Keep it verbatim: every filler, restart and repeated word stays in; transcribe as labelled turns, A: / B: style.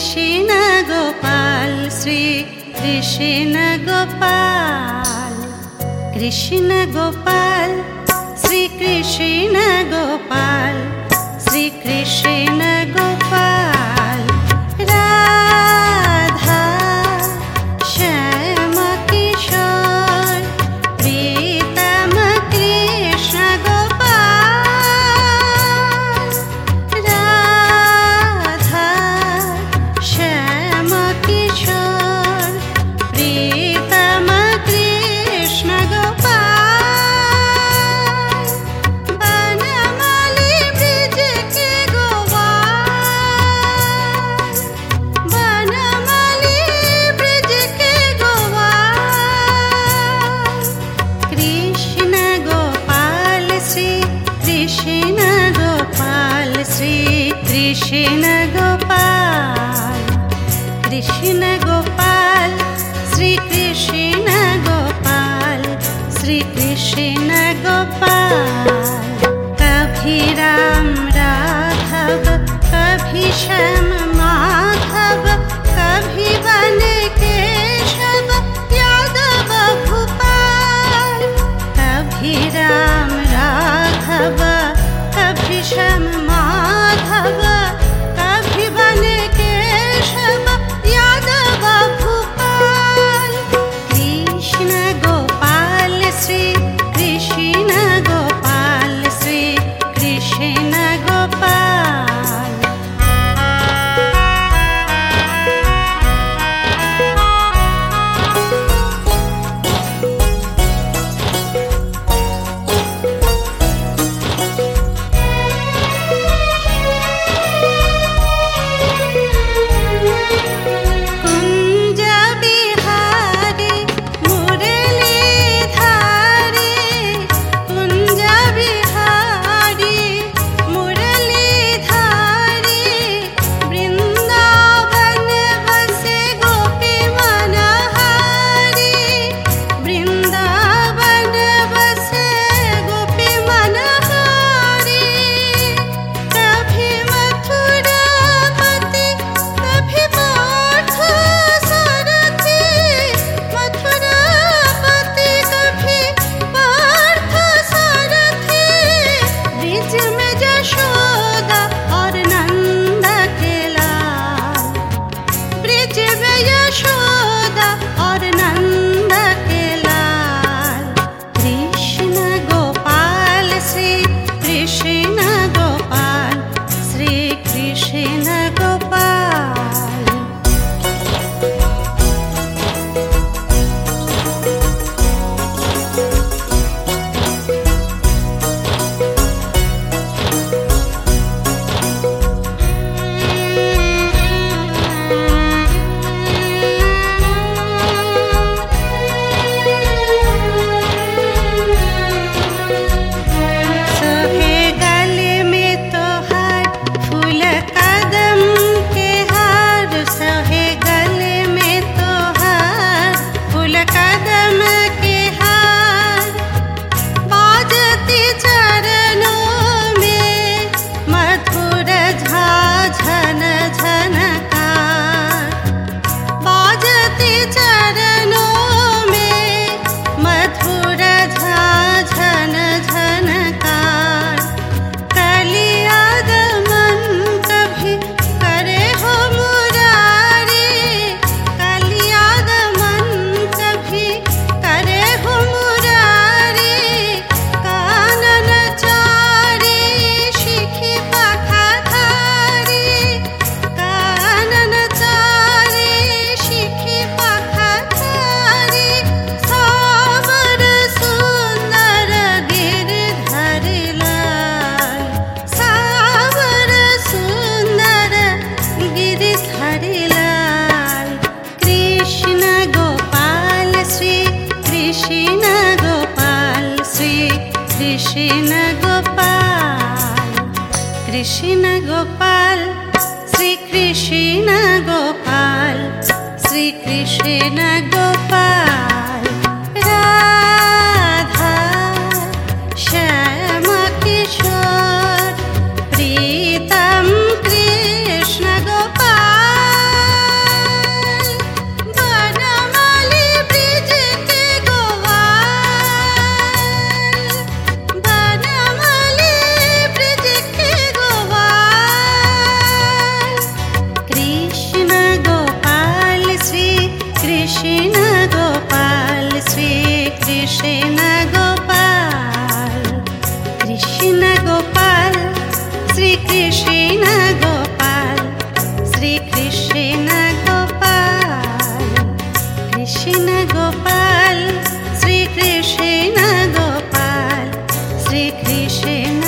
A: कृष्ण गोपाल श्री कृष्ण गोपाल कृष्ण गोपाल श्री कृष्ण गोपाल श्री कृष्ण गोपाल राधा श्याम किशोर प्रीतम कृष्ण गोपाल राधा श्याम किशोर प्रीतम कृष्ण गोपाल बनमाली ब्रिज के गोपाल बनमाली ब्रिज के गोपाल कृष्ण गोपाल श्री कृष्ण गोपाल श्री कृष्ण गोपाल कृष्ण गोपाल श्री कृष्ण गोपाल श्री कृष्ण गोपाल कभी राम राघव कभी श्याम माधव कभी वन केशव यादव भूपाल कभी राम राघव कभी श्याम माधव कभी वन केशव यादव भूपाल कृष्ण गोपाल श्री कृष्ण गोपाल श्री कृष्ण गोपाल कुंज बिहारी मुरलीधारी कुंज बिहारी मुरलीधारी वृंदावन बसे गोपी मनहारी वृंदावन बसे गोपी मनहारी कभी मथुरापति कभी पार्थ सारथी मथुरापति कभी पार्थ सारथी ब्रिज में यशोदा और नंद के लाल ब्रिज में यशोदा और नंद के लाल कृष्ण गोपाल श्री कृष्ण गोपाल श्री कृष्ण गोपाल सोहे गले में तो हार फूल कदम के हार सोहे गले में तो हार फूल कदम के हार बाजती चरणों में मधुर झाझन झनकार बाजती चरणों में मधुर झाझन झनकार कलियागमन कभी करे हो मुरारी कलियागमन कभी करे हो मुरारी कानन चारी शिखी पखाधारी कानन चारी शिखी पखाधारी सावर सुंदर गिरधर लाल सावर सुंदर गिरधर लाल कृष्ण गोपाल श्री कृष्ण गोपाल श्री कृष्ण गोपाल कृष्ण गोपाल श्री कृष्ण गोपाल श्री कृष्ण गोपाल राधा श्याम किशोर प्रीतम कृष्ण गोपाल কৃষ্ণ গোপাল, শ্রী কৃষ্ণ গোপাল, কৃষ্ণ গোপাল, শ্রী কৃষ্ণ গোপাল, শ্রী কৃষ্ণ